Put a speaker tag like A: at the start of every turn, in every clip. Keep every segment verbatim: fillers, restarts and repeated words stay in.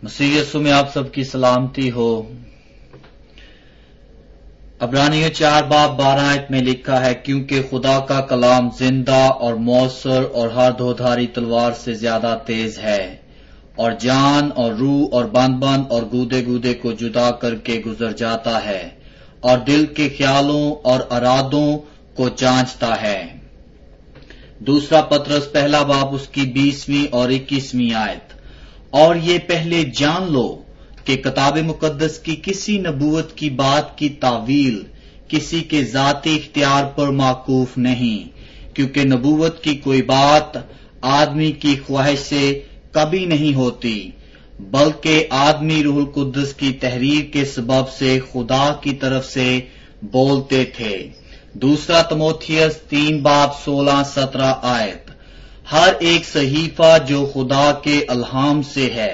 A: मसीह यीशु में आप सबकी सलामती हो। अब्रानियों चार बाब बारह आयत में लिखा है, क्योंकि खुदा का कलाम जिंदा और मौसर और हर दोधारी तलवार से ज्यादा तेज है और जान और रूह और बंद बंद और गूदे गूदे को जुदा करके गुजर जाता है और दिल के ख्यालों और अरादों को जांचता है। दूसरा पत्रस पहला बाब उसकी बीसवीं और इक्कीसवीं आयत। और ये पहले जान लो कि किताब मुकद्दस की किसी नबूवत की बात की तावील किसी के जाती इख्तियार पर माकूफ नहीं, क्योंकि नबूवत की कोई बात आदमी की ख्वाहिश से कभी नहीं होती, बल्कि आदमी रूहुल कुद्दस की तहरीर के सबब से खुदा की तरफ से बोलते थे। दूसरा तमोथियस तीन बाब सोलह सत्रह आयत। हर एक सहीफा जो खुदा के अल्हाम से है,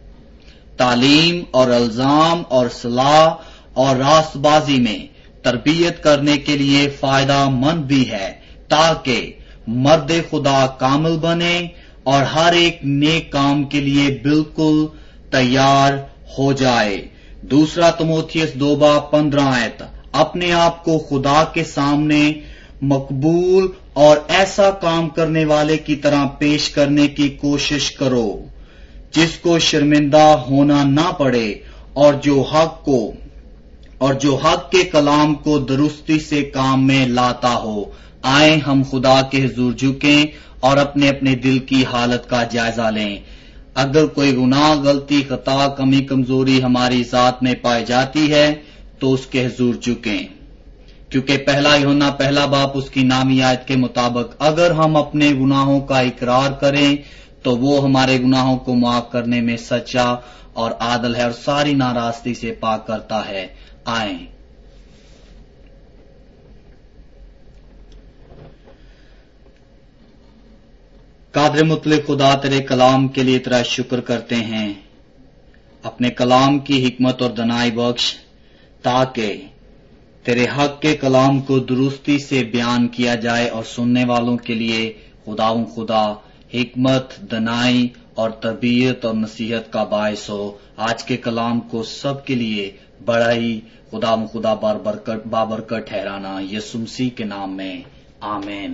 A: तालीम और अल्जाम और सलाह और रास्तबाजी में तरबियत करने के लिए फायदा मंद भी है, ताकि मर्द खुदा कामिल बने और हर एक नेक काम के लिए बिल्कुल तैयार हो जाए। दूसरा तमोथियस दो बाब पंद्रह आयत। अपने आप को खुदा के सामने मकबूल और ऐसा काम करने वाले की तरह पेश करने की कोशिश करो, जिसको शर्मिंदा होना ना पड़े और जो हक को और जो हक के कलाम को दुरुस्ती से काम में लाता हो। आए हम खुदा के हुजूर झुकें और अपने अपने दिल की हालत का जायजा लें। अगर कोई गुनाह, गलती, खता, कमी, कमजोरी हमारी जात में पाई जाती है तो उसके हुजूर झुकें, क्योंकि पहला यूहन्ना पहला बाप उसकी नामी आयत के मुताबिक अगर हम अपने गुनाहों का इकरार करें तो वो हमारे गुनाहों को माफ करने में सच्चा और आदल है और सारी नाराजगी से पाक करता है। आए कादर मुतलक खुदा, तेरे कलाम के लिए तेरा शुक्र करते हैं। अपने कलाम की हिकमत और दनाई बख्श, ताकि तेरे हक के कलाम को दुरुस्ती से बयान किया जाए और सुनने वालों के लिए खुदाऊं खुदा हिकमत, दनाई और तरबियत और नसीहत का बायस हो। आज के कलाम को सबके लिए बड़ा ही खुदाऊं खुदा बाबरकत बाबरकत ठहराना, यीशु मसीह के नाम में आमीन।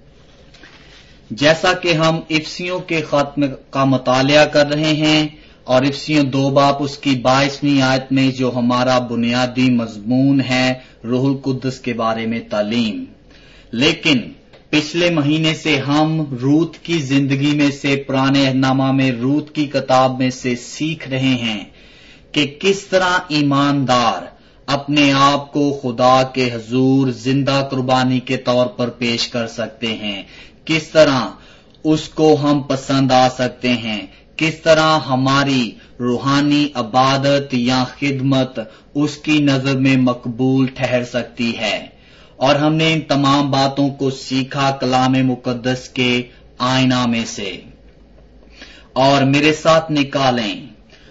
A: जैसा कि हम इफसियों के खत का मुतालिया कर रहे हैं और इफसियों दो बाब उसकी बाईसवीं आयत में जो हमारा बुनियादी मजमून है रूहुल कुद्दस के बारे में तालीम। लेकिन पिछले महीने से हम रूत की जिंदगी में से, पुराने अहदनामा में रूत की किताब में से सीख रहे हैं कि किस तरह ईमानदार अपने आप को खुदा के हुजूर जिंदा कुर्बानी के तौर पर पेश कर सकते हैं, किस तरह उसको हम पसंद आ सकते हैं, किस तरह हमारी रूहानी इबादत या खिदमत उसकी नजर में मकबूल ठहर सकती है। और हमने इन तमाम बातों को सीखा कलाम मुकद्दस के आईना में से। और मेरे साथ निकालें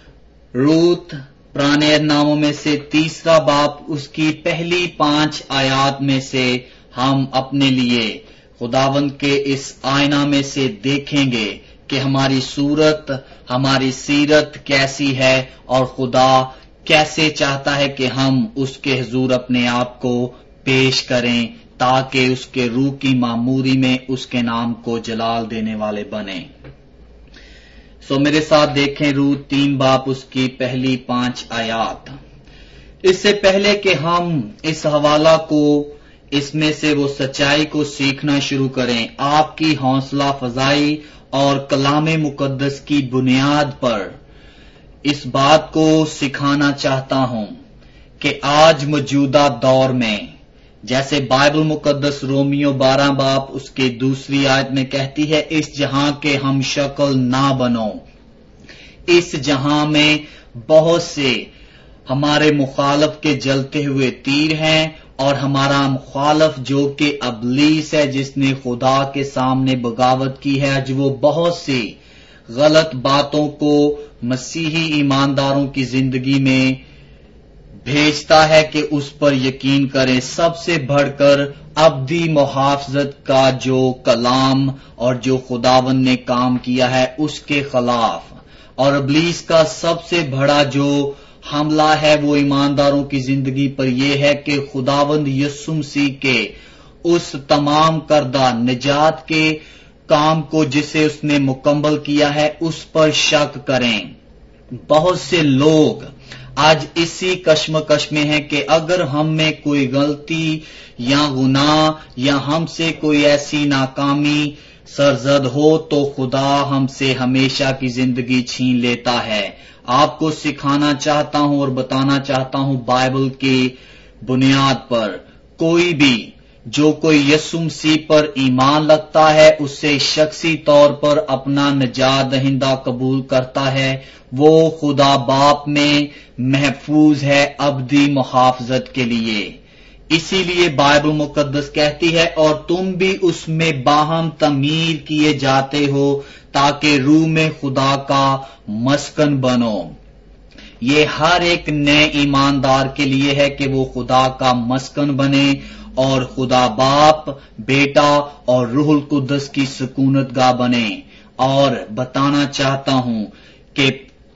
A: रूत पुराने नामों में से तीसरा बाब उसकी पहली पांच आयात में से हम अपने लिए खुदावंद के इस आईना में से देखेंगे कि हमारी सूरत, हमारी सीरत कैसी है और खुदा कैसे चाहता है कि हम उसके हुजूर अपने आप को पेश करें, ताकि उसके रूह की मामूरी में उसके नाम को जलाल देने वाले बने। सो मेरे साथ देखें रूत तीन बाब उसकी पहली पांच आयात। इससे पहले कि हम इस हवाला को, इसमें से वो सच्चाई को सीखना शुरू करें, आपकी हौसला फजाई और कलाम मुकद्दस की बुनियाद पर इस बात को सिखाना चाहता हूं कि आज मौजूदा दौर में, जैसे बाइबल मुकद्दस रोमियो बारह बाब उसके दूसरी आयत में कहती है, इस जहां के हम शक्ल ना बनो। इस जहां में बहुत से हमारे मुखालफ के जलते हुए तीर हैं और हमारा मुखालफ जो कि अबलीस है, जिसने खुदा के सामने बगावत की है, आज वो बहुत सी गलत बातों को मसीही ईमानदारों की जिंदगी में भेजता है कि उस पर यकीन करें। सबसे बढ़कर अब्दी मुहाफजत का जो कलाम और जो खुदावन ने काम किया है उसके खिलाफ اور ابلیس کا سب سے بڑا جو حملہ ہے وہ ایمانداروں کی زندگی پر یہ ہے کہ خداوند یسوع مسیح کے اس تمام کردہ نجات کے کام کو جسے اس نے مکمل کیا ہے اس پر شک کریں۔ بہت سے لوگ آج اسی کشمکش میں ہیں کہ اگر ہم میں کوئی غلطی یا گناہ یا ہم سے کوئی ایسی ناکامی سرزد ہو تو خدا ہم سے ہمیشہ کی زندگی چھین لیتا ہے۔ آپ کو سکھانا چاہتا ہوں اور بتانا چاہتا ہوں بائبل کی بنیاد پر، کوئی بھی جو کوئی یسوع مسیح پر ایمان رکھتا ہے، اسے شخصی طور پر اپنا نجات دہندہ قبول کرتا ہے، وہ خدا باپ میں محفوظ ہے ابدی محافظت کے لیے۔ اسی لیے بائبل مقدس کہتی ہے اور تم بھی اس میں باہم تعمیر کیے جاتے ہو تاکہ روح میں خدا کا مسکن بنو۔ یہ ہر ایک نئے ایماندار کے لیے ہے کہ وہ خدا کا مسکن بنے اور خدا باپ، بیٹا اور روح القدس کی سکونت گاہ بنے۔ اور بتانا چاہتا ہوں کہ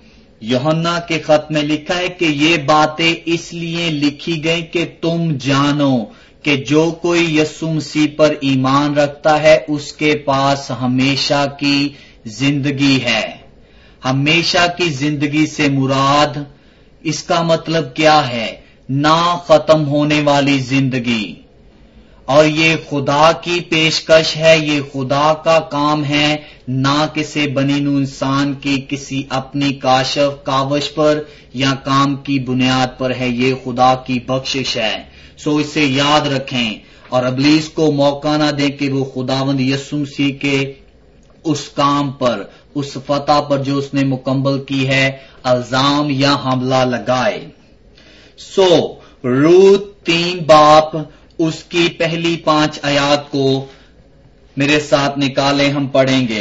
A: یوحنا کے خط میں لکھا ہے کہ یہ باتیں اس لیے لکھی گئی کہ تم جانو کہ جو کوئی یسوع مسیح پر ایمان رکھتا ہے اس کے پاس ہمیشہ کی زندگی ہے۔ ہمیشہ کی زندگی سے مراد اس کا مطلب کیا ہے؟ نہ ختم ہونے والی زندگی۔ اور یہ خدا کی پیشکش ہے، یہ خدا کا کام ہے، نہ کسی بنی نوع انسان کی کسی اپنی کاشف کاوش پر یا کام کی بنیاد پر ہے، یہ خدا کی بخشش ہے۔ سو اسے یاد رکھیں اور ابلیس کو موقع نہ دیں کہ وہ خداوند یسوع مسیح کے اس کام پر، اس فتح پر جو اس نے مکمل کی ہے، الزام یا حملہ لگائے۔ سو روت تین باپ اس کی پہلی پانچ آیات کو میرے ساتھ نکالیں، ہم پڑھیں گے۔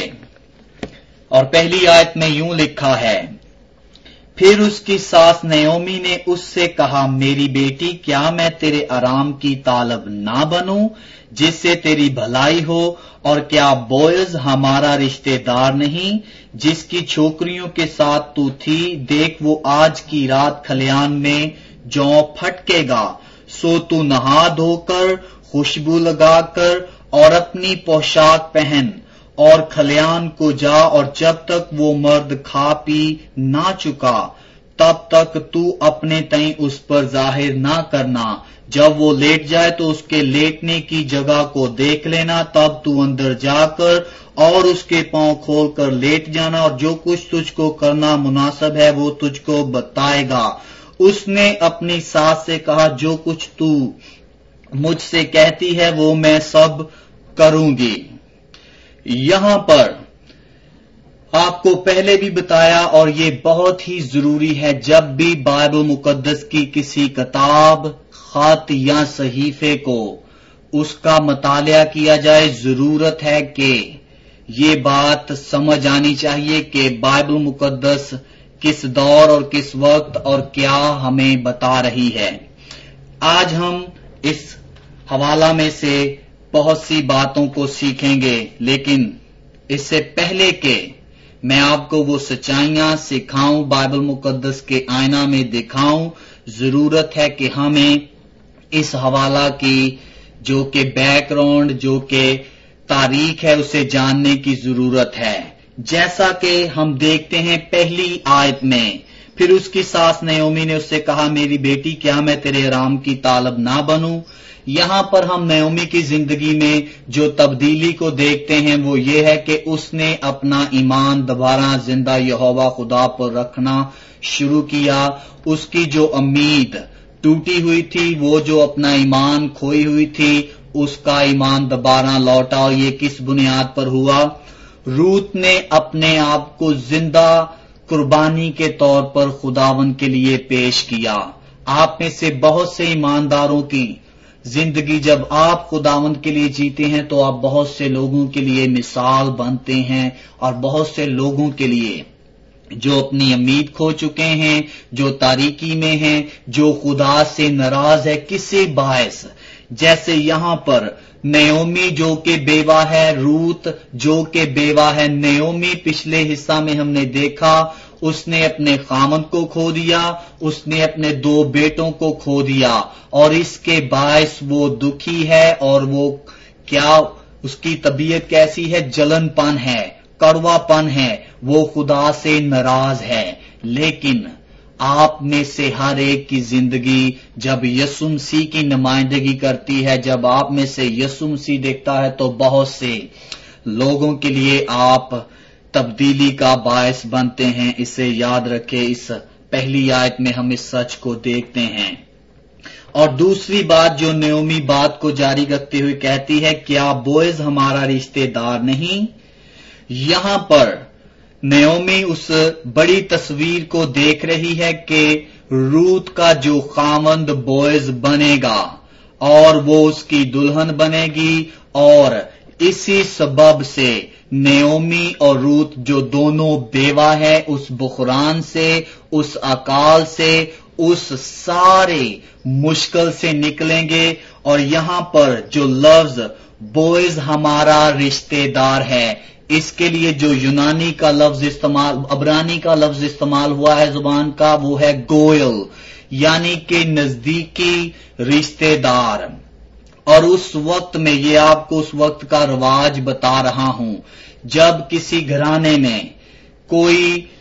A: اور پہلی آیت میں یوں لکھا ہے، پھر اس کی ساس نعومی نے اس سے کہا، میری بیٹی کیا میں تیرے آرام کی طالب نہ بنوں جس سے تیری بھلائی ہو، اور کیا بوعز ہمارا رشتہ دار نہیں جس کی چھوکریوں کے ساتھ تو تھی؟ دیکھ وہ آج کی رات کھلیان میں جوں پھٹکے گا، سو تو نہا دھو کر خوشبو لگا کر اور اپنی پوشاک پہن اور کھلیان کو جا، اور جب تک وہ مرد کھا پی نہ چکا تب تک تو اپنے تئیں اس پر ظاہر نہ کرنا۔ جب وہ لیٹ جائے تو اس کے لیٹنے کی جگہ کو دیکھ لینا، تب تو اندر جا کر اور اس کے پاؤں کھول کر لیٹ جانا، اور جو کچھ تجھ کو کرنا مناسب ہے وہ تجھ کو بتائے گا۔ اس نے اپنی ساس سے کہا، جو کچھ تو مجھ سے کہتی ہے وہ میں سب کروں گی۔ یہاں پر آپ کو پہلے بھی بتایا اور یہ بہت ہی ضروری ہے، جب بھی بائبل مقدس کی کسی کتاب، خط یا صحیفے کو اس کا مطالعہ کیا جائے، ضرورت ہے کہ یہ بات سمجھ آنی چاہیے کہ بائبل مقدس کس دور اور کس وقت اور کیا ہمیں بتا رہی ہے۔ آج ہم اس حوالہ میں سے بہت سی باتوں کو سیکھیں گے، لیکن اس سے پہلے کہ میں آپ کو وہ سچائیاں سکھاؤں، بائبل مقدس کے آئینہ میں دکھاؤں، ضرورت ہے کہ ہمیں اس حوالہ کی جو کہ بیک گراؤنڈ، جو کہ تاریخ ہے، اسے جاننے کی ضرورت ہے۔ جیسا کہ ہم دیکھتے ہیں پہلی آیت میں، پھر اس کی ساس نعومی نے اس سے کہا، میری بیٹی کیا میں تیرے آرام کی طالب نہ بنوں؟ یہاں پر ہم نعومی کی زندگی میں جو تبدیلی کو دیکھتے ہیں وہ یہ ہے کہ اس نے اپنا ایمان دوبارہ زندہ یہوہ خدا پر رکھنا شروع کیا۔ اس کی جو امید ٹوٹی ہوئی تھی، وہ جو اپنا ایمان کھوئی ہوئی تھی، اس کا ایمان دوبارہ لوٹا، اور یہ کس بنیاد پر ہوا؟ روت نے اپنے آپ کو زندہ قربانی کے طور پر خداوند کے لیے پیش کیا۔ آپ میں سے بہت سے ایمانداروں کی زندگی جب آپ خداوند کے لیے جیتے ہیں تو آپ بہت سے لوگوں کے لیے مثال بنتے ہیں، اور بہت سے لوگوں کے لیے جو اپنی امید کھو چکے ہیں، جو تاریکی میں ہیں، جو خدا سے ناراض ہے کسی باعث، جیسے یہاں پر نعومی جو کہ بیوہ ہے، روت جو کہ بیوہ ہے۔ نعومی پچھلے حصہ میں ہم نے دیکھا اس نے اپنے خامند کو کھو دیا، اس نے اپنے دو بیٹوں کو کھو دیا، اور اس کے باعث وہ دکھی ہے، اور وہ کیا اس کی طبیعت کیسی ہے؟ جلن پن ہے، کڑوا پن ہے، وہ خدا سے ناراض ہے۔ لیکن آپ میں سے ہر ایک کی زندگی جب یسوع مسیح کی نمائندگی کرتی ہے، جب آپ میں سے یسوع مسیح دیکھتا ہے، تو بہت سے لوگوں کے لیے آپ تبدیلی کا باعث بنتے ہیں۔ اسے یاد رکھے، اس پہلی آیت میں ہم اس سچ کو دیکھتے ہیں۔ اور دوسری بات جو نعومی بات کو جاری رکھتے ہوئے کہتی ہے، کیا بوئز ہمارا رشتہ دار نہیں؟ یہاں پر نعومی اس بڑی تصویر کو دیکھ رہی ہے کہ روت کا جو خاوند بوئز بنے گا اور وہ اس کی دلہن بنے گی، اور اسی سبب سے نعومی اور روت جو دونوں بیوہ ہے، اس بحران سے، اس اکال سے، اس سارے مشکل سے نکلیں گے۔ اور یہاں پر جو لفظ بوئز ہمارا رشتہ دار ہے، اس کے لیے جو یونانی کا لفظ استعمال، عبرانی کا لفظ استعمال ہوا ہے زبان کا، وہ ہے گوئل، یعنی کہ نزدیکی رشتہ دار۔ اور اس وقت میں یہ آپ کو اس وقت کا رواج بتا رہا ہوں، جب کسی گھرانے میں کوئی،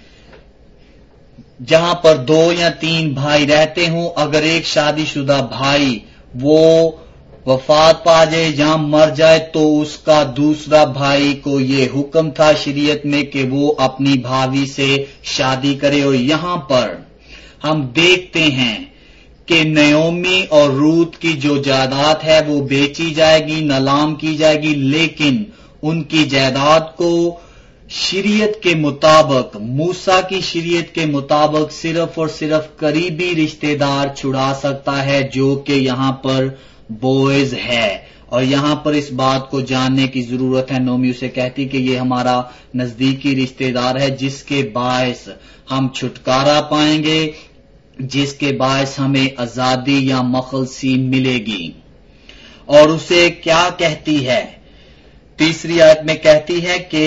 A: جہاں پر دو یا تین بھائی رہتے ہوں، اگر ایک شادی شدہ بھائی وہ وفات پا جائے یا مر جائے، تو اس کا دوسرا بھائی کو یہ حکم تھا شریعت میں کہ وہ اپنی بھابھی سے شادی کرے۔ اور یہاں پر ہم دیکھتے ہیں کہ نعومی اور روت کی جو جائیداد ہے وہ بیچی جائے گی، نیلام کی جائے گی، لیکن ان کی جائیداد کو شریعت کے مطابق، موسیٰ کی شریعت کے مطابق صرف اور صرف قریبی رشتہ دار چھڑا سکتا ہے، جو کہ یہاں پر بوئز ہے۔ اور یہاں پر اس بات کو جاننے کی ضرورت ہے، نعومی اسے کہتی کہ یہ ہمارا نزدیکی رشتہ دار ہے، جس کے باعث ہم چھٹکارا پائیں گے، جس کے باعث ہمیں آزادی یا مخلصی ملے گی۔ اور اسے کیا کہتی ہے؟ تیسری آیت میں کہتی ہے کہ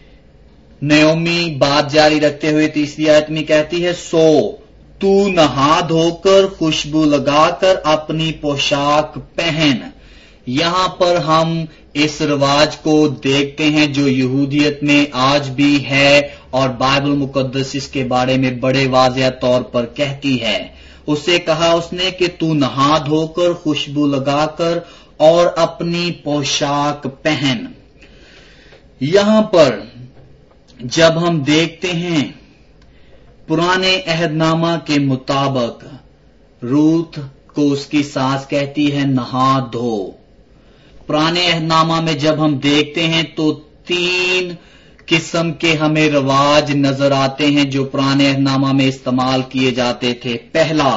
A: نعومی بات جاری رکھتے ہوئے تیسری آیت میں کہتی ہے، سو تو نہا دھو کر خوشبو لگا کر اپنی پوشاک پہن۔ یہاں پر ہم اس رواج کو دیکھتے ہیں جو یہودیت میں آج بھی ہے، اور بائبل مقدس اس کے بارے میں بڑے واضح طور پر کہتی ہے۔ اسے کہا اس نے کہ تو نہا دھو کر خوشبو لگا کر اور اپنی پوشاک پہن۔ یہاں پر جب ہم دیکھتے ہیں پرانے عہد نامہ کے مطابق، روت کو اس کی ساس کہتی ہے نہا دھو۔ پرانے عہد نامہ میں جب ہم دیکھتے ہیں تو تین قسم کے ہمیں رواج نظر آتے ہیں جو پرانے عہد نامہ میں استعمال کیے جاتے تھے۔ پہلا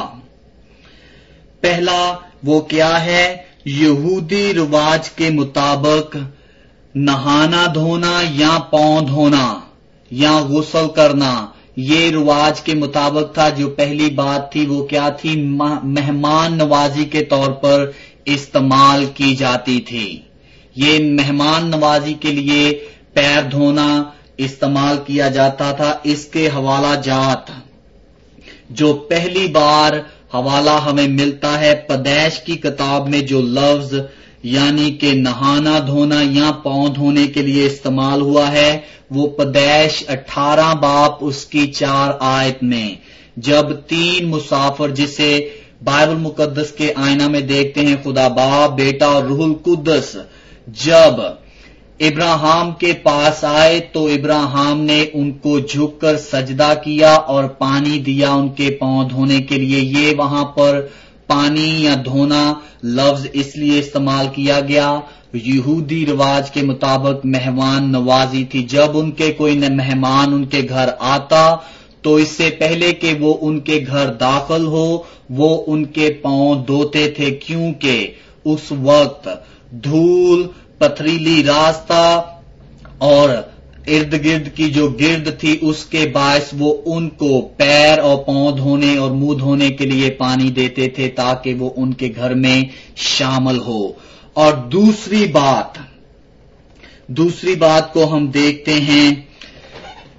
A: پہلا وہ کیا ہے؟ یہودی رواج کے مطابق نہانا دھونا یا پاؤں دھونا یا غسل کرنا، یہ رواج کے مطابق تھا۔ جو پہلی بات تھی وہ کیا تھی؟ مہمان نوازی کے طور پر استعمال کی جاتی تھی۔ یہ مہمان نوازی کے لیے پیر دھونا استعمال کیا جاتا تھا۔ اس کے حوالہ جات جو پہلی بار حوالہ ہمیں ملتا ہے پیدائش کی کتاب میں، جو لفظ یعنی کہ نہانا دھونا یا پاؤں دھونے کے لیے استعمال ہوا ہے، وہ پیدائش اٹھارہ باپ اس کی چار آیت میں، جب تین مسافر جسے بائبل مقدس کے آئینہ میں دیکھتے ہیں، خدا باپ، بیٹا اور روح القدس، جب ابراہیم کے پاس آئے تو ابراہیم نے ان کو جھک کر سجدہ کیا اور پانی دیا ان کے پاؤں دھونے کے لیے۔ یہ وہاں پر پانی یا دھونا لفظ اس لیے استعمال کیا گیا، یہودی رواج کے مطابق مہمان نوازی تھی۔ جب ان کے کوئی مہمان ان کے گھر آتا تو اس سے پہلے کہ وہ ان کے گھر داخل ہو، وہ ان کے پاؤں دھوتے تھے، کیونکہ اس وقت دھول، پتھریلی راستہ اور ارد گرد کی جو گرد تھی اس کے باعث وہ ان کو پیر اور پاؤں دھونے اور منہ دھونے کے لیے پانی دیتے تھے تاکہ وہ ان کے گھر میں شامل ہو۔ اور دوسری بات دوسری بات کو ہم دیکھتے ہیں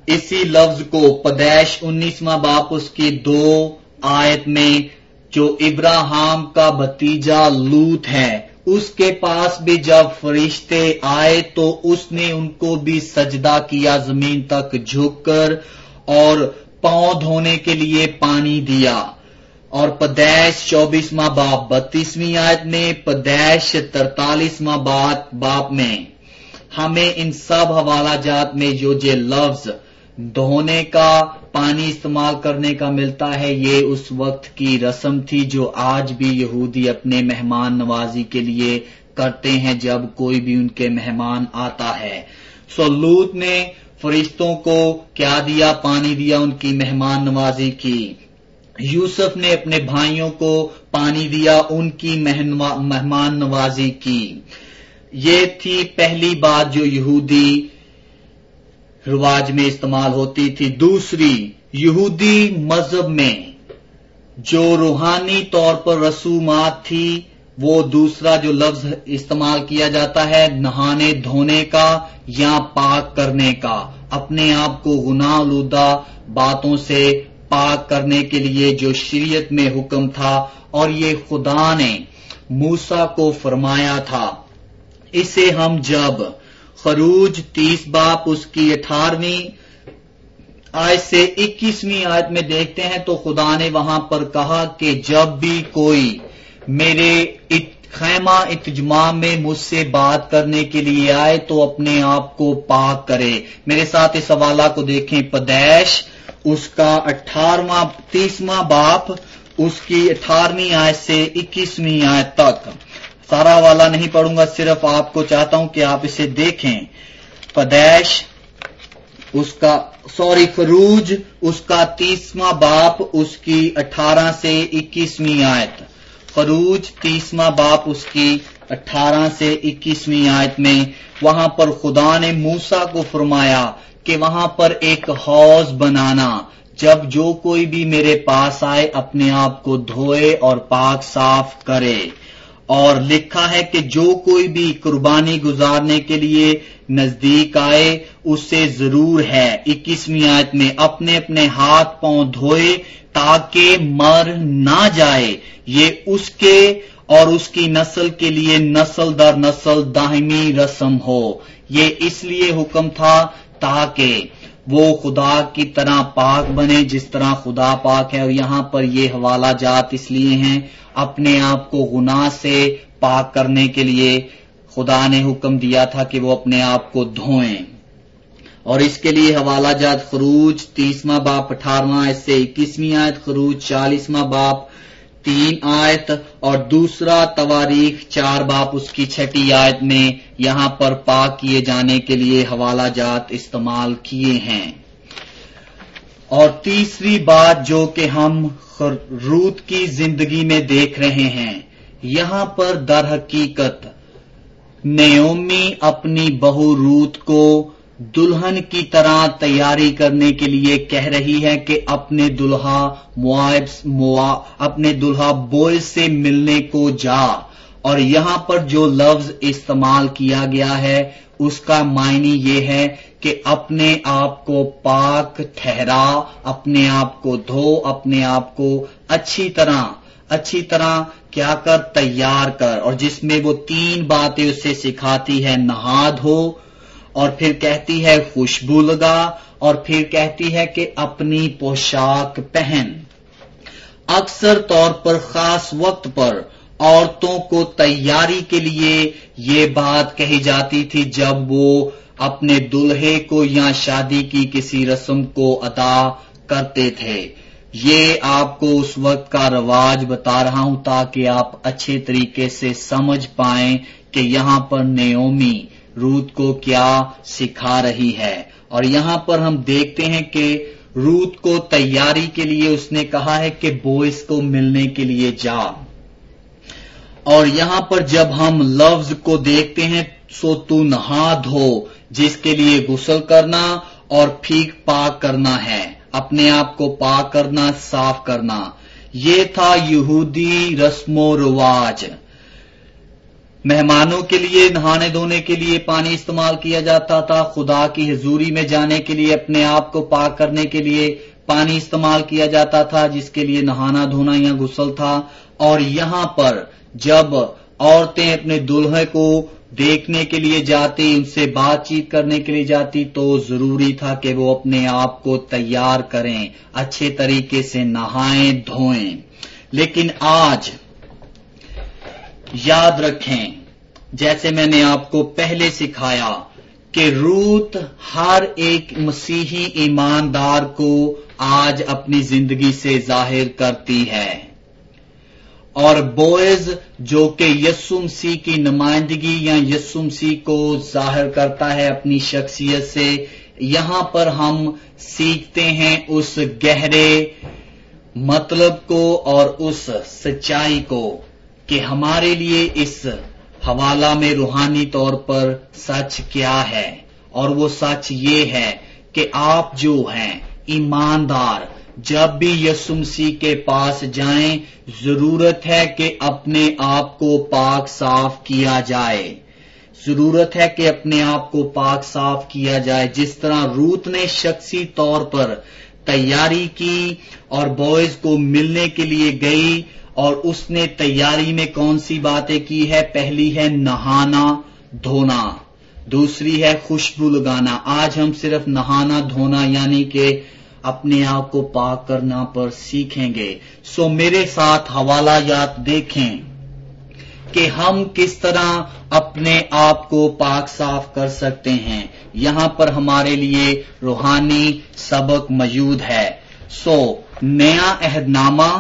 A: اسی لفظ کو پیدائش انیسواں باپ اس کی دو آیت میں جو ابراہیم کا بھتیجا لوط ہے اس کے پاس بھی جب فرشتے آئے تو اس نے ان کو بھی سجدہ کیا زمین تک جھک کر اور پاؤں دھونے کے لیے پانی دیا. اور پیدائش چوبیسواں باپ بتیسویں آیت میں، پیدائش ترتالیسواں باپ میں ہمیں ان سب حوالہ جات میں جو یہ لفظ دھونے کا پانی استعمال کرنے کا ملتا ہے یہ اس وقت کی رسم تھی جو آج بھی یہودی اپنے مہمان نوازی کے لیے کرتے ہیں جب کوئی بھی ان کے مہمان آتا ہے. سو لوط نے فرشتوں کو کیا دیا؟ پانی دیا، ان کی مہمان نوازی کی. یوسف نے اپنے بھائیوں کو پانی دیا، ان کی مہمان نوازی کی. یہ تھی پہلی بات جو یہودی رواج میں استعمال ہوتی تھی. دوسری، یہودی مذہب میں جو روحانی طور پر رسومات تھی وہ دوسرا جو لفظ استعمال کیا جاتا ہے نہانے دھونے کا یا پاک کرنے کا، اپنے آپ کو گناہ آلودہ باتوں سے پاک کرنے کے لیے جو شریعت میں حکم تھا اور یہ خدا نے موسیٰ کو فرمایا تھا. اسے ہم جب خروج تیس باپ اس کی اٹھارہویں آیت سے اکیسویں آیت میں دیکھتے ہیں تو خدا نے وہاں پر کہا کہ جب بھی کوئی میرے خیمہ اجتماع میں مجھ سے بات کرنے کے لیے آئے تو اپنے آپ کو پاک کرے. میرے ساتھ اس حوالہ کو دیکھیں، پیدائش اس کا اٹھارہواں تیسواں باپ اس کی اٹھارہویں آیت سے اکیسویں آیت تک. سارا حوالہ نہیں پڑھوں گا، صرف آپ کو چاہتا ہوں کہ آپ اسے دیکھیں. پیدائش اس کا سوری خروج اس کا تیسواں باپ اس کی اٹھارہ سے اکیسویں آیت. خروج تیسواں باپ اس کی اٹھارہ سے اکیسویں آیت میں وہاں پر خدا نے موسیٰ کو فرمایا کہ وہاں پر ایک حوض بنانا، جب جو کوئی بھی میرے پاس آئے اپنے آپ کو دھوئے اور پاک صاف کرے. اور لکھا ہے کہ جو کوئی بھی قربانی گزارنے کے لیے نزدیک آئے اسے ضرور ہے اکیسویں آیت میں اپنے اپنے ہاتھ پاؤں دھوئے تاکہ مر نہ جائے. یہ اس کے اور اس کی نسل کے لیے نسل در نسل دائمی رسم ہو. یہ اس لیے حکم تھا تاکہ وہ خدا کی طرح پاک بنے جس طرح خدا پاک ہے. اور یہاں پر یہ حوالہ جات اس لیے ہیں اپنے آپ کو گناہ سے پاک کرنے کے لیے خدا نے حکم دیا تھا کہ وہ اپنے آپ کو دھوئیں. اور اس کے لیے حوالہ جات خروج تیسواں باپ اٹھارہواں آیت سے اکیسویں آیت، خروج چالیسواں باپ تین آیت اور دوسرا تواریخ چار باپ اس کی چھٹی آیت میں یہاں پر پاک کیے جانے کے لیے حوالہ جات استعمال کیے ہیں. اور تیسری بات جو کہ ہم روت کی زندگی میں دیکھ رہے ہیں، یہاں پر در حقیقت نیومی اپنی بہو روت کو دلہن کی طرح تیاری کرنے کے لیے کہہ رہی ہے کہ اپنے دلہا مواب اپنے دلہا بوئز سے ملنے کو جا. اور یہاں پر جو لفظ استعمال کیا گیا ہے اس کا معنی یہ ہے کہ اپنے آپ کو پاک ٹھہرا، اپنے آپ کو دھو، اپنے آپ کو اچھی طرح اچھی طرح کیا کر تیار کر. اور جس میں وہ تین باتیں اسے سکھاتی ہے، نہا دھو، اور پھر کہتی ہے خوشبو لگا، اور پھر کہتی ہے کہ اپنی پوشاک پہن. اکثر طور پر خاص وقت پر عورتوں کو تیاری کے لیے یہ بات کہی جاتی تھی جب وہ اپنے دلہے کو یا شادی کی کسی رسم کو ادا کرتے تھے. یہ آپ کو اس وقت کا رواج بتا رہا ہوں تاکہ آپ اچھے طریقے سے سمجھ پائیں کہ یہاں پر نیومی روت کو کیا سکھا رہی ہے. اور یہاں پر ہم دیکھتے ہیں کہ روت کو تیاری کے لیے اس نے کہا ہے کہ بوئز کو ملنے کے لیے جا. اور یہاں پر جب ہم لفظ کو دیکھتے ہیں سو تو نہا دھو، جس کے لیے غسل کرنا اور پھیک پاک کرنا ہے، اپنے آپ کو پاک کرنا، صاف کرنا. یہ تھا یہودی رسم و رواج. مہمانوں کے لیے نہانے دھونے کے لیے پانی استعمال کیا جاتا تھا، خدا کی حضوری میں جانے کے لیے اپنے آپ کو پاک کرنے کے لیے پانی استعمال کیا جاتا تھا، جس کے لیے نہانا دھونا یا غسل تھا۔ اور یہاں پر جب عورتیں اپنے دلہے کو دیکھنے کے لیے جاتی، ان سے بات چیت کرنے کے لیے جاتی، تو ضروری تھا کہ وہ اپنے آپ کو تیار کریں، اچھے طریقے سے نہائیں دھوئیں۔ لیکن آج یاد رکھیں، جیسے میں نے آپ کو پہلے سکھایا کہ روت ہر ایک مسیحی ایماندار کو آج اپنی زندگی سے ظاہر کرتی ہے، اور بوئز جو کہ یسوع مسیح کی نمائندگی یا یسوع مسیح کو ظاہر کرتا ہے اپنی شخصیت سے۔ یہاں پر ہم سیکھتے ہیں اس گہرے مطلب کو اور اس سچائی کو کہ ہمارے لیے اس حوالہ میں روحانی طور پر سچ کیا ہے، اور وہ سچ یہ ہے کہ آپ جو ہیں ایماندار جب بھی یسوع مسیح کے پاس جائیں، ضرورت ہے کہ اپنے آپ کو پاک صاف کیا جائے، ضرورت ہے کہ اپنے آپ کو پاک صاف کیا جائے۔ جس طرح روت نے شخصی طور پر تیاری کی اور بوئز کو ملنے کے لیے گئی، اور اس نے تیاری میں کون سی باتیں کی ہے؟ پہلی ہے نہانا دھونا، دوسری ہے خوشبو لگانا۔ آج ہم صرف نہانا دھونا یعنی کہ اپنے آپ کو پاک کرنا پر سیکھیں گے۔ سو میرے ساتھ حوالہ جات دیکھیں کہ ہم کس طرح اپنے آپ کو پاک صاف کر سکتے ہیں۔ یہاں پر ہمارے لیے روحانی سبق موجود ہے۔ سو نیا عہد نامہ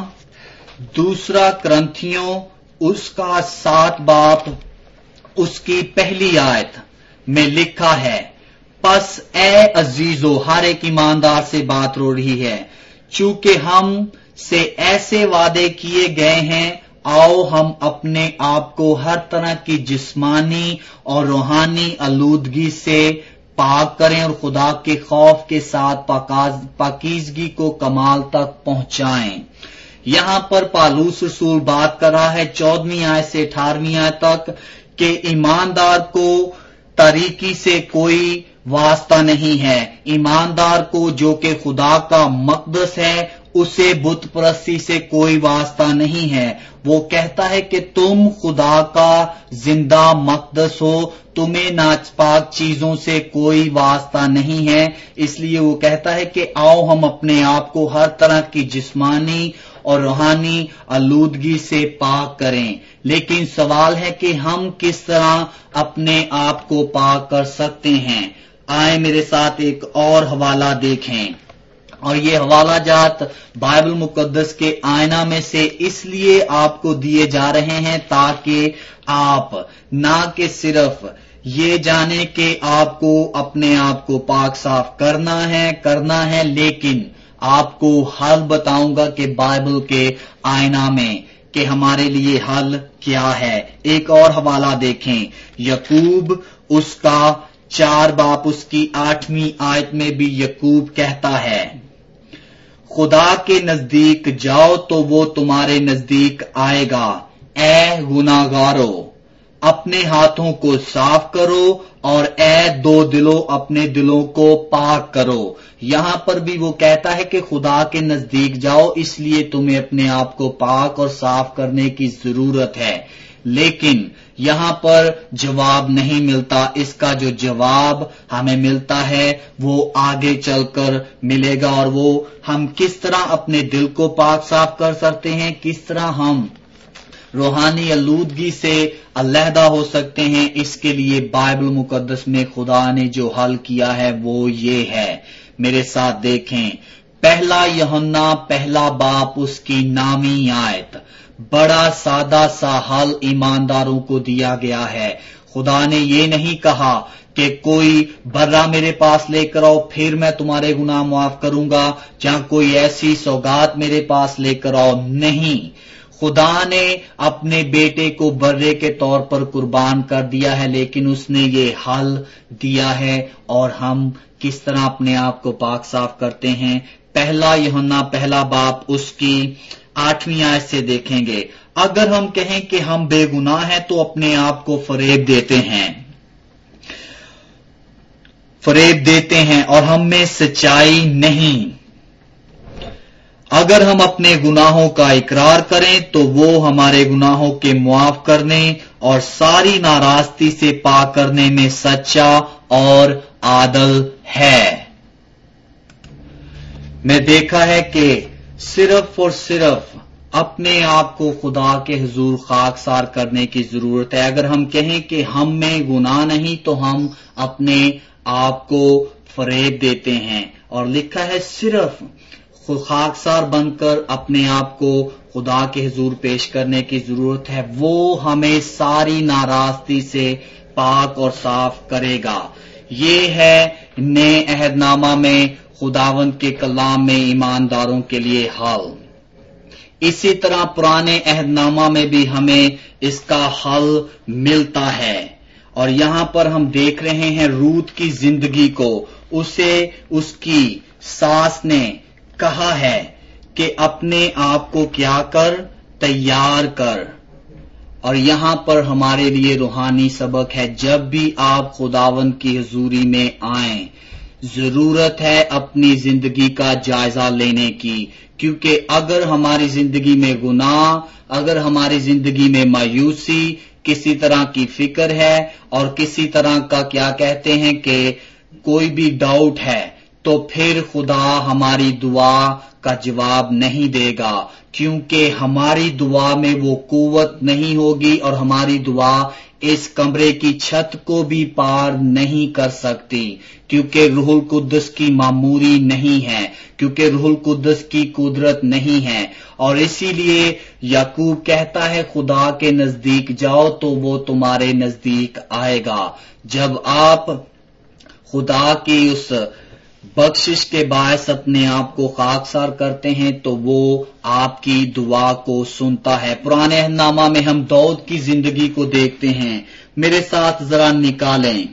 A: دوسرا کرنتھیوں اس کا سات باب اس کی پہلی آیت میں لکھا ہے، پس اے عزیزو، ہر ایک ایماندار سے بات ہو رہی ہے، چونکہ ہم سے ایسے وعدے کیے گئے ہیں، آؤ ہم اپنے آپ کو ہر طرح کی جسمانی اور روحانی آلودگی سے پاک کریں اور خدا کے خوف کے ساتھ پاکیزگی کو کمال تک پہنچائیں۔ یہاں پر پالوس رسول بات کر رہا ہے چودہویں آیت سے اٹھارہویں آیت تک کہ ایماندار کو تاریکی سے کوئی واسطہ نہیں ہے، ایماندار کو جو کہ خدا کا مقدس ہے اسے بت پرستی سے کوئی واسطہ نہیں ہے۔ وہ کہتا ہے کہ تم خدا کا زندہ مقدس ہو، تمہیں ناپاک چیزوں سے کوئی واسطہ نہیں ہے، اس لیے وہ کہتا ہے کہ آؤ ہم اپنے آپ کو ہر طرح کی جسمانی اور روحانی آلودگی سے پاک کریں۔ لیکن سوال ہے کہ ہم کس طرح اپنے آپ کو پاک کر سکتے ہیں؟ آئیں میرے ساتھ ایک اور حوالہ دیکھیں، اور یہ حوالہ جات بائبل مقدس کے آئینہ میں سے اس لیے آپ کو دیے جا رہے ہیں تاکہ آپ نہ کہ صرف یہ جانیں کہ آپ کو اپنے آپ کو پاک صاف کرنا ہے کرنا ہے لیکن آپ کو حل بتاؤں گا کہ بائبل کے آئینہ میں کہ ہمارے لیے حل کیا ہے۔ ایک اور حوالہ دیکھیں، یعقوب اس کا چار باپ اس کی آٹھویں آیت میں بھی یعقوب کہتا ہے، خدا کے نزدیک جاؤ تو وہ تمہارے نزدیک آئے گا، اے گناہگارو اپنے ہاتھوں کو صاف کرو اور اے دو دلوں اپنے دلوں کو پاک کرو۔ یہاں پر بھی وہ کہتا ہے کہ خدا کے نزدیک جاؤ، اس لیے تمہیں اپنے آپ کو پاک اور صاف کرنے کی ضرورت ہے، لیکن یہاں پر جواب نہیں ملتا۔ اس کا جو جواب ہمیں ملتا ہے وہ آگے چل کر ملے گا، اور وہ ہم کس طرح اپنے دل کو پاک صاف کر سکتے ہیں، کس طرح ہم روحانی آلودگی سے علیحدہ ہو سکتے ہیں، اس کے لیے بائبل مقدس میں خدا نے جو حل کیا ہے وہ یہ ہے۔ میرے ساتھ دیکھیں، پہلا یوحنا پہلا باپ اس کی نامی آیت، بڑا سادہ سا حل ایمانداروں کو دیا گیا ہے۔ خدا نے یہ نہیں کہا کہ کوئی برا میرے پاس لے کر آؤ پھر میں تمہارے گناہ معاف کروں گا، یا کوئی ایسی سوگات میرے پاس لے کر آؤ، نہیں، خدا نے اپنے بیٹے کو برے کے طور پر قربان کر دیا ہے، لیکن اس نے یہ حل دیا ہے، اور ہم کس طرح اپنے آپ کو پاک صاف کرتے ہیں۔ پہلا یوحنا پہلا باپ اس کی آٹھویں آیت سے دیکھیں گے، اگر ہم کہیں کہ ہم بے گناہ ہیں تو اپنے آپ کو فریب دیتے ہیں فریب دیتے ہیں اور ہم میں سچائی نہیں۔ اگر ہم اپنے گناہوں کا اقرار کریں تو وہ ہمارے گناہوں کے معاف کرنے اور ساری ناراستی سے پاک کرنے میں سچا اور عادل ہے۔ میں دیکھا ہے کہ صرف اور صرف اپنے آپ کو خدا کے حضور خاکسار کرنے کی ضرورت ہے۔ اگر ہم کہیں کہ ہم میں گناہ نہیں تو ہم اپنے آپ کو فریب دیتے ہیں، اور لکھا ہے صرف خاکسار بن کر اپنے آپ کو خدا کے حضور پیش کرنے کی ضرورت ہے، وہ ہمیں ساری ناراستی سے پاک اور صاف کرے گا۔ یہ ہے نئے عہد نامہ میں خداوند کے کلام میں ایمانداروں کے لیے حل۔ اسی طرح پرانے عہد نامہ میں بھی ہمیں اس کا حل ملتا ہے، اور یہاں پر ہم دیکھ رہے ہیں روت کی زندگی کو، اسے اس کی ساس نے کہا ہے کہ اپنے آپ کو کیا کر، تیار کر۔ اور یہاں پر ہمارے لیے روحانی سبق ہے، جب بھی آپ خداوند کی حضوری میں آئیں ضرورت ہے اپنی زندگی کا جائزہ لینے کی، کیونکہ اگر ہماری زندگی میں گناہ، اگر ہماری زندگی میں مایوسی، کسی طرح کی فکر ہے اور کسی طرح کا کیا کہتے ہیں کہ کوئی بھی ڈاؤٹ ہے، تو پھر خدا ہماری دعا کا جواب نہیں دے گا، کیونکہ ہماری دعا میں وہ قوت نہیں ہوگی اور ہماری دعا اس کمرے کی چھت کو بھی پار نہیں کر سکتی، کیونکہ روح القدس کی معموری نہیں ہے، کیونکہ روح القدس کی قدرت نہیں ہے۔ اور اسی لیے یعقوب کہتا ہے خدا کے نزدیک جاؤ تو وہ تمہارے نزدیک آئے گا۔ جب آپ خدا کی اس بخشش کے باعث اپنے آپ کو خاکسار کرتے ہیں تو وہ آپ کی دعا کو سنتا ہے۔ پرانے عہد نامہ میں ہم داؤد کی زندگی کو دیکھتے ہیں، میرے ساتھ ذرا نکالیں۔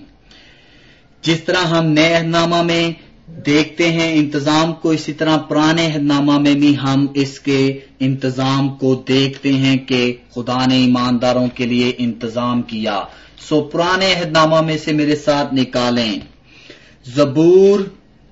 A: جس طرح ہم نئے عہد نامہ میں دیکھتے ہیں انتظام کو، اسی طرح پرانے عہد نامہ میں بھی ہم اس کے انتظام کو دیکھتے ہیں کہ خدا نے ایمانداروں کے لیے انتظام کیا۔ سو پرانے عہد نامہ میں سے میرے ساتھ نکالیں زبور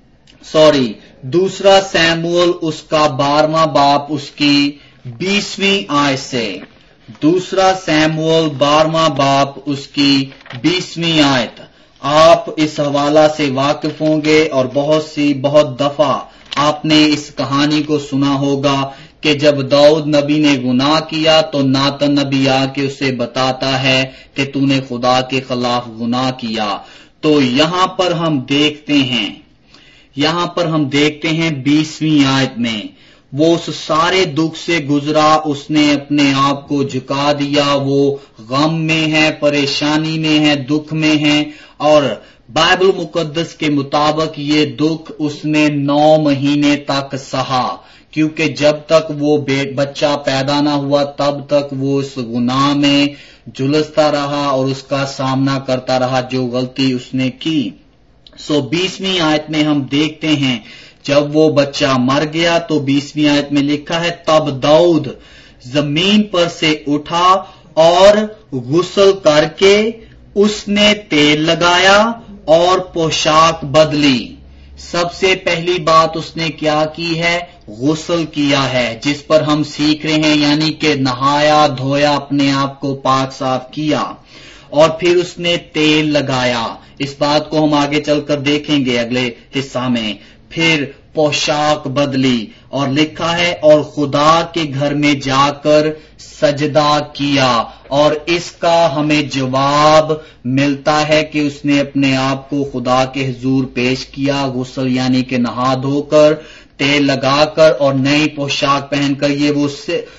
A: سوری دوسرا سیموئل اس کا بارہواں باپ اس کی بیسویں آیت سے، دوسرا سیموئل بارہواں باپ اس کی بیسویں آیت۔ آپ اس حوالہ سے واقف ہوں گے اور بہت سی بہت دفعہ آپ نے اس کہانی کو سنا ہوگا کہ جب داؤد نبی نے گناہ کیا تو ناتن نبی آ کے اسے بتاتا ہے کہ تو نے خدا کے خلاف گناہ کیا۔ تو یہاں پر ہم دیکھتے ہیں یہاں پر ہم دیکھتے ہیں بیسویں آیت میں وہ اس سارے دکھ سے گزرا، اس نے اپنے آپ کو جھکا دیا، وہ غم میں ہے، پریشانی میں ہے، دکھ میں ہے، اور بائبل مقدس کے مطابق یہ دکھ اس نے نو مہینے تک سہا، کیونکہ جب تک وہ بچہ پیدا نہ ہوا تب تک وہ اس گناہ میں جھلستا رہا اور اس کا سامنا کرتا رہا جو غلطی اس نے کی۔ سو بیسویں آیت میں ہم دیکھتے ہیں جب وہ بچہ مر گیا تو بیسویں آیت میں لکھا ہے تب داؤد زمین پر سے اٹھا اور غسل کر کے اس نے تیل لگایا اور پوشاک بدلی۔ سب سے پہلی بات اس نے کیا کی ہے؟ غسل کیا ہے، جس پر ہم سیکھ رہے ہیں، یعنی کہ نہایا دھویا، اپنے آپ کو پاک صاف کیا، اور پھر اس نے تیل لگایا۔ اس بات کو ہم آگے چل کر دیکھیں گے اگلے حصہ میں۔ پھر پوشاک بدلی اور لکھا ہے اور خدا کے گھر میں جا کر سجدہ کیا، اور اس کا ہمیں جواب ملتا ہے کہ اس نے اپنے آپ کو خدا کے حضور پیش کیا، غسل یعنی کہ نہا دھو کر، تیل لگا کر اور نئی پوشاک پہن کر۔ یہ وہ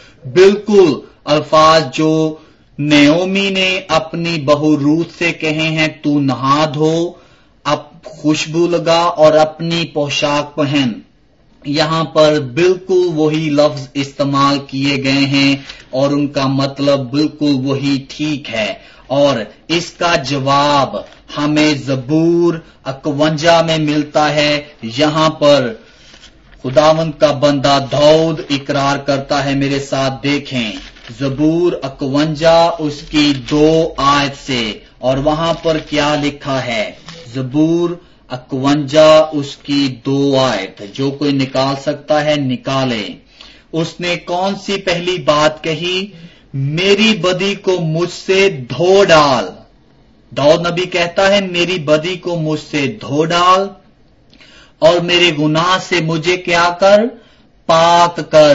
A: بالکل الفاظ جو نیومی نے اپنی بہو روت سے کہے ہیں، تو نہا دھو، اب خوشبو لگا اور اپنی پوشاک پہن۔ یہاں پر بالکل وہی لفظ استعمال کیے گئے ہیں اور ان کا مطلب بالکل وہی ٹھیک ہے، اور اس کا جواب ہمیں زبور اکونجا میں ملتا ہے۔ یہاں پر خداوند کا بندہ داؤد اقرار کرتا ہے، میرے ساتھ دیکھیں زبور اکونجا اس کی دو آیت سے، اور وہاں پر کیا لکھا ہے؟ زبور اکونجا اس کی دو آیت، جو کوئی نکال سکتا ہے نکالے۔ اس نے کون سی پہلی بات کہی؟ میری بدی کو مجھ سے دھو ڈال۔ داؤد نبی کہتا ہے میری بدی کو مجھ سے دھو ڈال اور میرے گناہ سے مجھے کیا کر؟ پاک کر،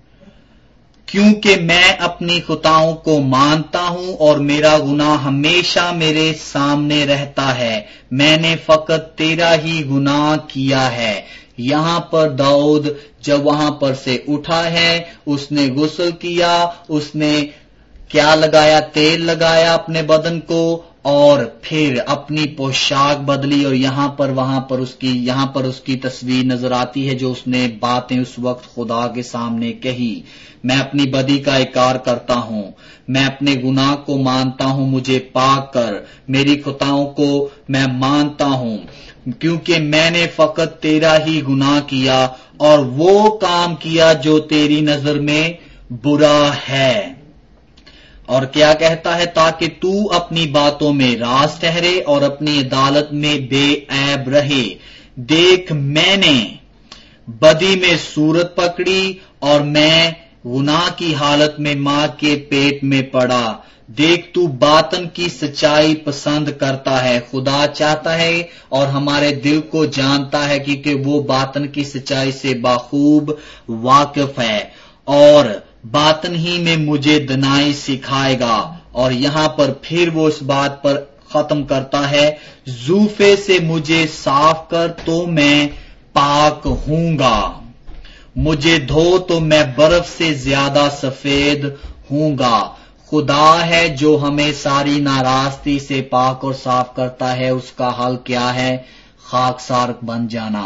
A: کیونکہ میں اپنی خطاؤں کو مانتا ہوں اور میرا گناہ ہمیشہ میرے سامنے رہتا ہے، میں نے فقط تیرا ہی گناہ کیا ہے۔ یہاں پر داؤد جب وہاں پر سے اٹھا ہے، اس نے غسل کیا، اس نے کیا لگایا؟ تیل لگایا اپنے بدن کو، اور پھر اپنی پوشاک بدلی، اور یہاں پر وہاں پر اس کی یہاں پر اس کی تصویر نظر آتی ہے جو اس نے باتیں اس وقت خدا کے سامنے کہی۔ میں اپنی بدی کا اقرار کرتا ہوں، میں اپنے گناہ کو مانتا ہوں، مجھے پاک کر، میری خطاؤں کو میں مانتا ہوں، کیونکہ میں نے فقط تیرا ہی گناہ کیا اور وہ کام کیا جو تیری نظر میں برا ہے۔ اور کیا کہتا ہے؟ تاکہ تو اپنی باتوں میں راست ٹھہرے اور اپنی عدالت میں بے عیب رہے۔ دیکھ میں نے بدی میں صورت پکڑی اور میں گناہ کی حالت میں ماں کے پیٹ میں پڑا۔ دیکھ تو باطن کی سچائی پسند کرتا ہے۔ خدا چاہتا ہے اور ہمارے دل کو جانتا ہے کیونکہ وہ باطن کی سچائی سے بخوب واقف ہے، اور باطن ہی میں مجھے دنائی سکھائے گا۔ اور یہاں پر پھر وہ اس بات پر ختم کرتا ہے، زوفے سے مجھے صاف کر تو میں پاک ہوں گا، مجھے دھو تو میں برف سے زیادہ سفید ہوں گا۔ خدا ہے جو ہمیں ساری ناراستی سے پاک اور صاف کرتا ہے۔ اس کا حل کیا ہے؟ خاکسار بن جانا۔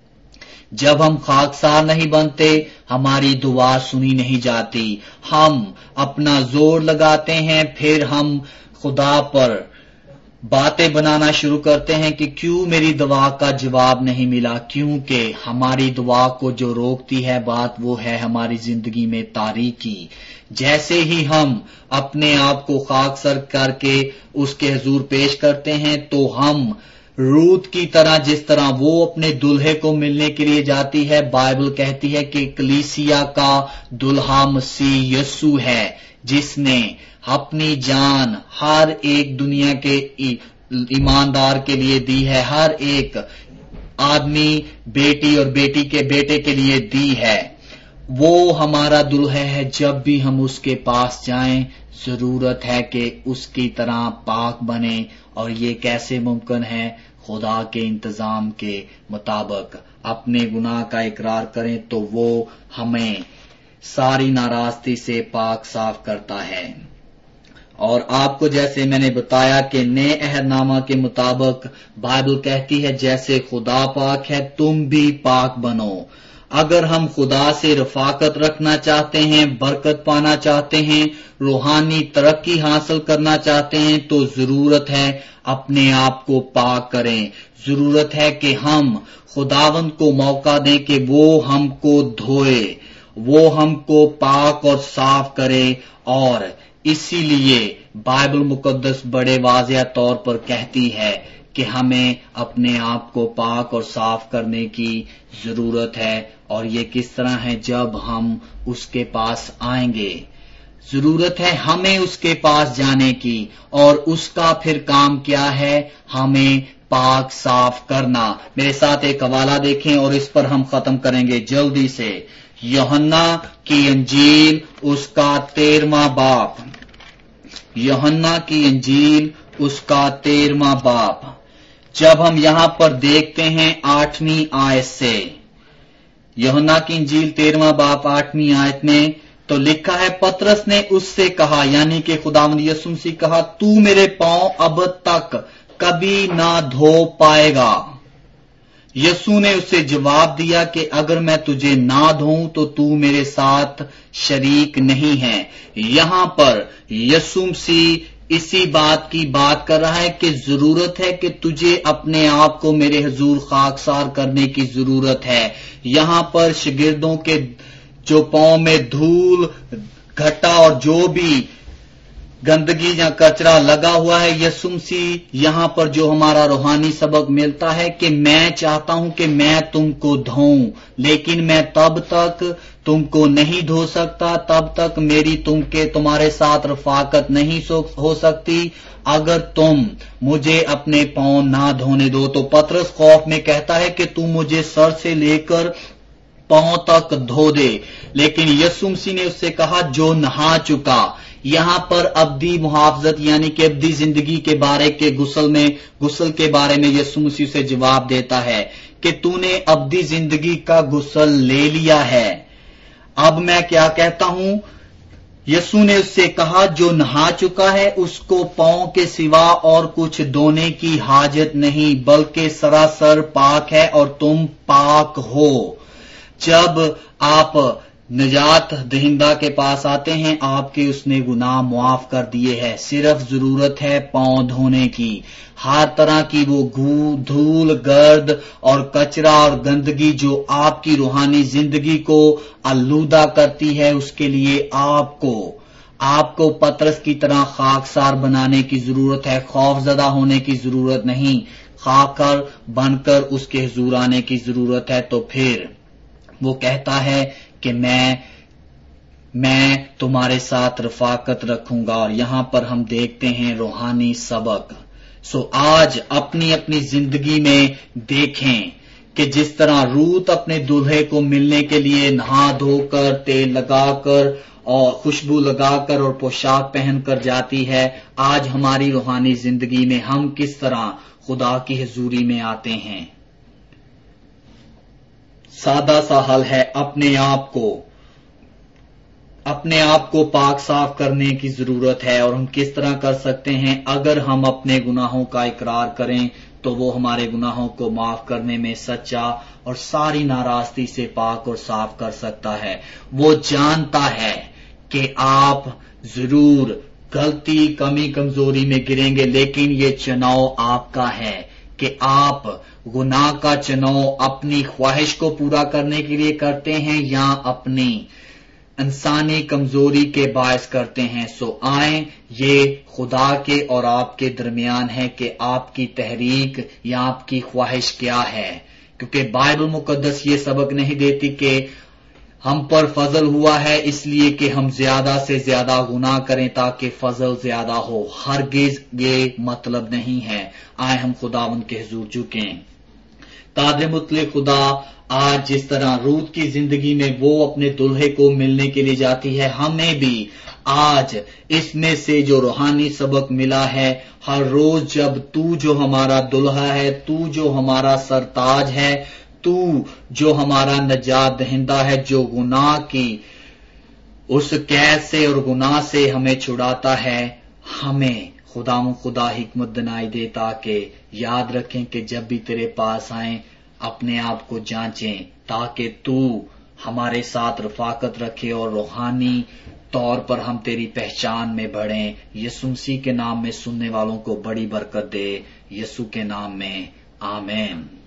A: جب ہم خاکسار نہیں بنتے، ہماری دعا سنی نہیں جاتی۔ ہم اپنا زور لگاتے ہیں، پھر ہم خدا پر باتیں بنانا شروع کرتے ہیں کہ کیوں میری دعا کا جواب نہیں ملا، کیونکہ ہماری دعا کو جو روکتی ہے بات وہ ہے ہماری زندگی میں تاریکی۔ جیسے ہی ہم اپنے آپ کو خاکسار کر کے اس کے حضور پیش کرتے ہیں تو ہم روت کی طرح، جس طرح وہ اپنے دلہے کو ملنے کے لیے جاتی ہے، بائبل کہتی ہے کہ کلیسیا کا دلہا مسیح یسوع ہے، جس نے اپنی جان ہر ایک دنیا کے ایماندار کے لیے دی ہے، ہر ایک آدمی بیٹی اور بیٹی کے بیٹے کے لیے دی ہے۔ وہ ہمارا دلہا ہے۔ جب بھی ہم اس کے پاس جائیں، ضرورت ہے کہ اس کی طرح پاک بنے، اور یہ کیسے ممکن ہے؟ خدا کے انتظام کے مطابق اپنے گناہ کا اقرار کریں تو وہ ہمیں ساری ناراستی سے پاک صاف کرتا ہے۔ اور آپ کو جیسے میں نے بتایا کہ نئے عہد نامہ کے مطابق بائبل کہتی ہے جیسے خدا پاک ہے تم بھی پاک بنو۔ اگر ہم خدا سے رفاقت رکھنا چاہتے ہیں، برکت پانا چاہتے ہیں، روحانی ترقی حاصل کرنا چاہتے ہیں، تو ضرورت ہے اپنے آپ کو پاک کریں۔ ضرورت ہے کہ ہم خداوند کو موقع دیں کہ وہ ہم کو دھوئے، وہ ہم کو پاک اور صاف کرے۔ اور اسی لیے بائبل مقدس بڑے واضح طور پر کہتی ہے کہ ہمیں اپنے آپ کو پاک اور صاف کرنے کی ضرورت ہے۔ اور یہ کس طرح ہے؟ جب ہم اس کے پاس آئیں گے، ضرورت ہے ہمیں اس کے پاس جانے کی، اور اس کا پھر کام کیا ہے؟ ہمیں پاک صاف کرنا۔ میرے ساتھ ایک حوالہ دیکھیں اور اس پر ہم ختم کریں گے جلدی سے۔ یوحنا کی انجیل اس کا تیرواں باب، یوحنا کی انجیل اس کا تیرواں باب، جب ہم یہاں پر دیکھتے ہیں آٹھویں آیت سے، یوحنا کی انجیل تیرواں باب آٹھویں آیت میں تو لکھا ہے، پطرس نے اس سے کہا، یعنی کہ خداوند یسوع مسیح کہا، تو میرے پاؤں اب تک کبھی نہ دھو پائے گا۔ یسوع نے اسے جواب دیا کہ اگر میں تجھے نہ دھوؤں تو تو میرے ساتھ شریک نہیں ہے۔ یہاں پر یسوع مسیح اسی بات کی بات کر رہا ہے کہ ضرورت ہے کہ تجھے اپنے آپ کو میرے حضور خاکسار کرنے کی ضرورت ہے۔ یہاں پر شاگردوں کے جو پاؤں میں دھول घटा और जो भी गंदगी या कचरा लगा हुआ है, यीशु मसीह यहां पर जो हमारा रूहानी सबक मिलता है कि मैं चाहता हूं कि मैं तुमको धोऊं, लेकिन मैं तब तक तुमको नहीं धो सकता, तब तक मेरी तुमके तुम्हारे साथ रफाकत नहीं हो सकती अगर तुम मुझे अपने पांव ना धोने दो। तो पतरस खौफ में कहता है कि तू मुझे सर से लेकर पांव तक धो दे, लेकिन यीशु मसीह ने उससे कहा जो नहा चुका। यहां पर अब्दी मुहाफजत यानी कि अब्दी जिंदगी के बारे के गुस्ल में गुस्ल के बारे में यीशु मसीह से जवाब देता है कि तूने अब्दी जिंदगी का गुस्ल ले लिया है। अब मैं क्या कहता हूं, यीशु ने उससे कहा जो नहा चुका है उसको पांव के सिवा और कुछ धोने की हाजत नहीं, बल्कि सरासर पाक है और तुम पाक हो। जब आप निजात दहिंदा के पास आते हैं, आपके उसने गुनाह मुआफ कर दिए हैं, सिर्फ जरूरत है पांव धोने की। हर तरह की वो धूल, गर्द और कचरा और गंदगी जो आपकी रूहानी जिंदगी को आलूदा करती है, उसके लिए आपको आपको पतरस की तरह खाकसार बनाने की जरूरत है। खौफजदा होने की जरूरत नहीं, खाकर बनकर उसके हुजूर आने की जरूरत है। तो फिर वो कहता है कि मैं मैं तुम्हारे साथ रफाकत रखूंगा। और यहां पर हम देखते हैं रूहानी सबक। सो आज अपनी अपनी जिंदगी में देखें कि जिस तरह रूत अपने दूल्हे को मिलने के लिए नहा धोकर, तेल लगाकर और खुशबू लगाकर और पोशाक पहनकर जाती है, आज हमारी रूहानी जिंदगी में हम किस तरह खुदा की हुजूरी में आते हैं। सादा सा हल है, अपने आप को अपने आप को पाक साफ करने की जरूरत है। और हम किस तरह कर सकते हैं, अगर हम अपने गुनाहों का इकरार करें तो वो हमारे गुनाहों को माफ करने में सच्चा और सारी नाराजगी से पाक और साफ कर सकता है। वो जानता है कि आप जरूर गलती, कमी, कमजोरी में गिरेंगे, लेकिन ये चुनाव आपका है कि आप गुनाह का चुनाव अपनी ख्वाहिश को पूरा करने के लिए करते हैं या अपनी इंसानी कमजोरी के बायस करते हैं। सो आए, ये खुदा के और आपके दरमियान है कि आपकी तहरीक या आपकी ख्वाहिश क्या है, क्योंकि बाइबल मुकद्दस ये सबक नहीं देती कि हम पर फजल हुआ है इसलिए कि हम ज्यादा से ज्यादा गुनाह करें ताकि फजल ज्यादा हो। हरगिज ये मतलब नहीं है। आए हम खुदा उनके हुजूर झुकें। कादिर मुतलक खुदा, आज जिस तरह रूत की जिंदगी में वो अपने दुल्हे को मिलने के लिए जाती है, हमें भी आज इसमें से जो रूहानी सबक मिला है, हर रोज जब तू जो हमारा दुल्हा है, तू जो हमारा सरताज है, तू जो हमारा नजात दहिंदा है, जो गुनाह की उस कैद से और गुनाह से हमें छुड़ाता है, हमें खुदा खुदा हिकमत दिनाई दे ताकि याद रखें कि जब भी तेरे पास आए अपने आप को जांचें ताकि तू हमारे साथ रफाकत रखे और रूहानी तौर पर हम तेरी पहचान में बढ़ें। यीशु मसीह के नाम में सुनने वालों को बड़ी बरकत दे। यीशु के नाम में आमीन।